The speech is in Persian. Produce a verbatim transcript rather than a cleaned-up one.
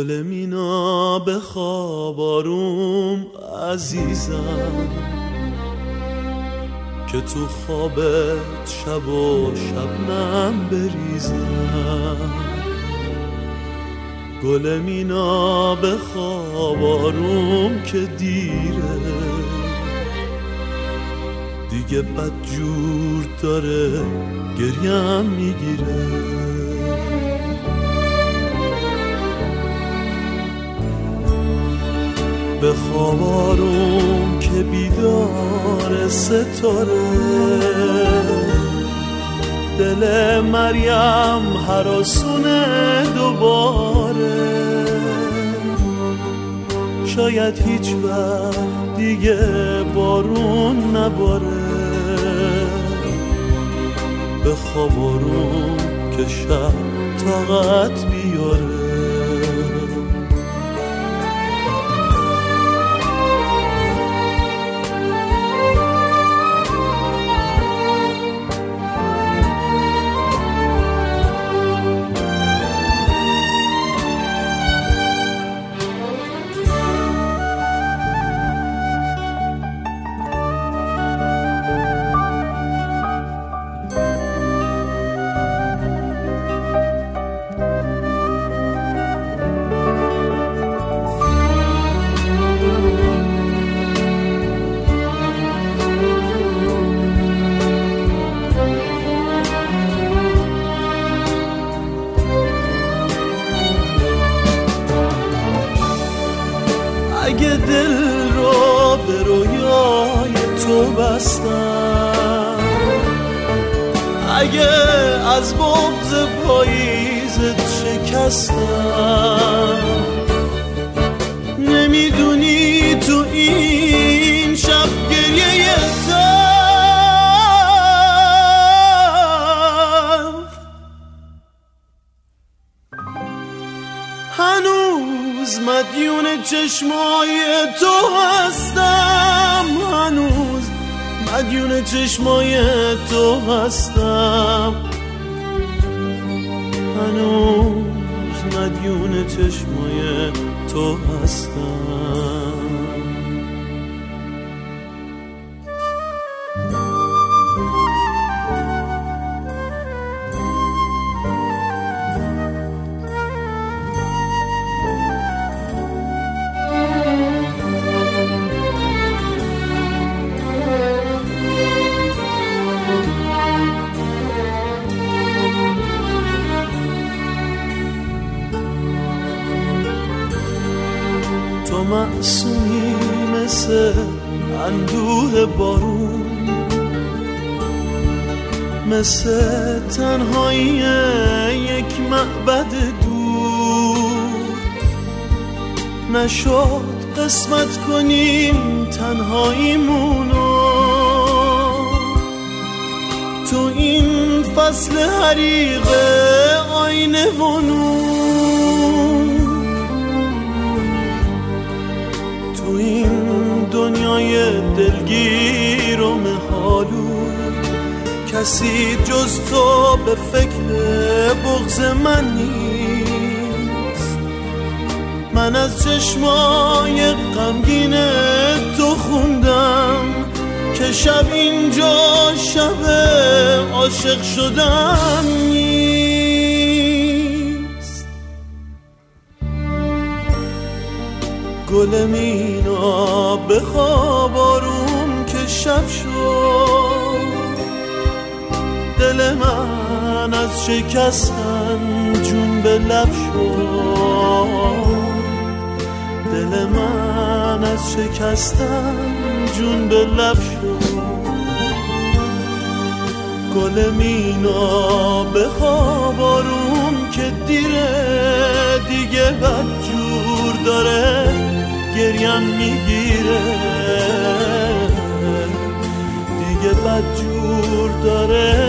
گل مینا به خواب آروم عزیزم، که تو خوابت شب و شبنم بریزم. گل مینا به خواب آروم که دیره، دیگه بدجور داره گریم میگیره. به خواب آروم که بیدار ستاره، دل مریم هراسونه دوباره. شاید هیچ وقت دیگه بارون نباره. به خواب آروم که شب طاقت بیاره. اگه دل رو به رویای تو بستم، اگه از بغض پاییزت شکستم، نمیدونی تو این شب گریه تلخ هنوز مدیون چشمای تو هستم، هنوز مدیون چشمای تو هستم، هنوز مدیون چشمای تو هستم. تو معصومی مثل اندوه بارون، مثل تنهایی یک معبد دور. نشد قسمت کنیم تنهاییمونو تو این فصل حریق آینه و نور. تو این دنیای دلگیر و مهالو کسی جز تو به فکر بغض من نیست. من از چشمای غمگین تو خوندم که شب اینجا شب عاشق شدن نیست. گل مینا به خواب آروم که شب شد، دل من از شکستن جون به لب شد. دل من از شکستن جون به لب شد. گل مینا به خواب آروم که دیره، دیگه بدجور داره گریم میگیره، دیگه بدجور داره